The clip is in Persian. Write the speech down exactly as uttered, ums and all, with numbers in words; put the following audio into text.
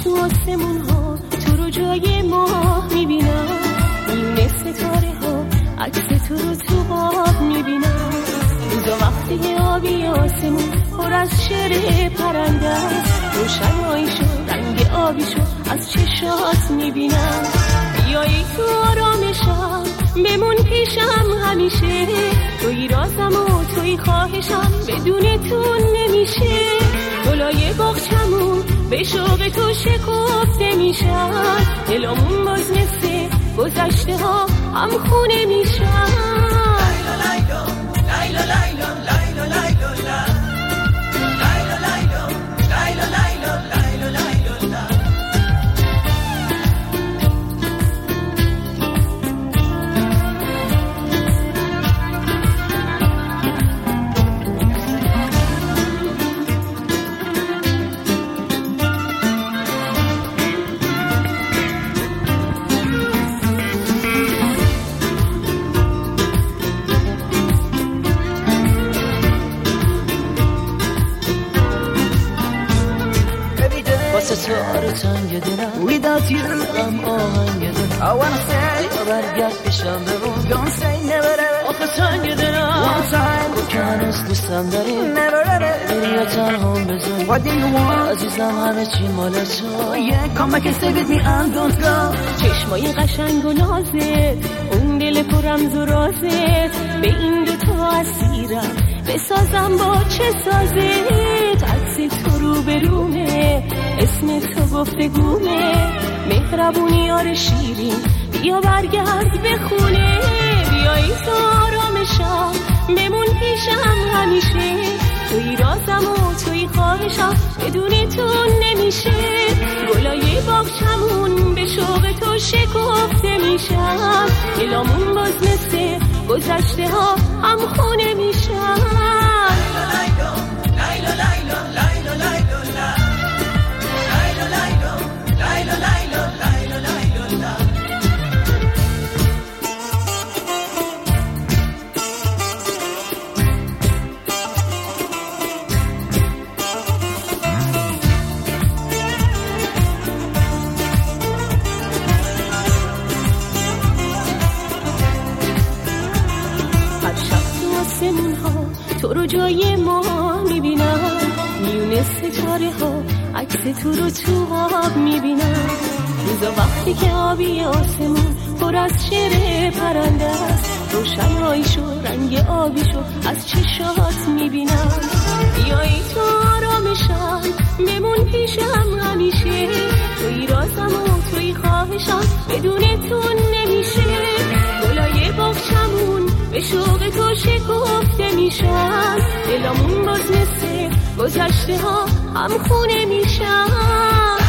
تو آسمون ها تو رو جای ماه میبینم، میونه ستاره ها عکس تو رو تو خواب میبینم. روزا وقتی آبی آسمون پر از شعر پرنده است، روشناییشو رنگ آبیشو از چشات میبینم. بیایی تو آرامشم بمون پیشم همیشه، توی رازم و توی خواهشم بدون تو نمیشه. گلای باغچمون به شوق تو شکفته میشن، دلمون باز مثل گذشته ها هم خونه میشن. لیلا لیلا لیلا لیلا لیلا لیلا لیلا لیلا لیلا لیلا. واسه تو آره تنگ دلم Without you غم آهنگ دلم I wanna say یا برگرد پیشم بمون Don't say never ever آخه تنگ دلم One time رو که هنوز دوستم داری Never ever بری یا تنها بذاری What do you want عزیزم همه چی مال تو Yeah come back and stay with me and don't go. چشمای قشنگ و نازت اون دل پررمز و رازت، به این دوتا اسیرم بسازم با چه سازت. عکس تو رو به رومه اسم تو گفتگومه، مهربونی یار شیرین بیا برگرد به خونه. بیایی تو آرامشم بمون پیشم همیشه، توی رازم و توی خواهشم بدون تو نمیشه. گلای باغچمون به شوق تو شکفته میشن، دلامون باز مثل گذشته ها هم خونه میشن. لیلا لیلا لیلا لیلا لیلا لیلا لیلا لیلا لیلا لیلا. تو رو جای ما میبینم، میونه ستاره ها عکس تو رو تو آب میبینم. روزا وقتی که آبی آسمون پر از شعر پرنده است، روشناییشو رنگ آبیشو از چشات میبینم. بیایی تو آرامشم بمون پیشم همیشه، توی رازم و توی خواهشم بدون تو نمیشه. گلای باغچمون به شوق تو شکفته میشن، دلامون باز مثل گذشته ها هم خونه میشن.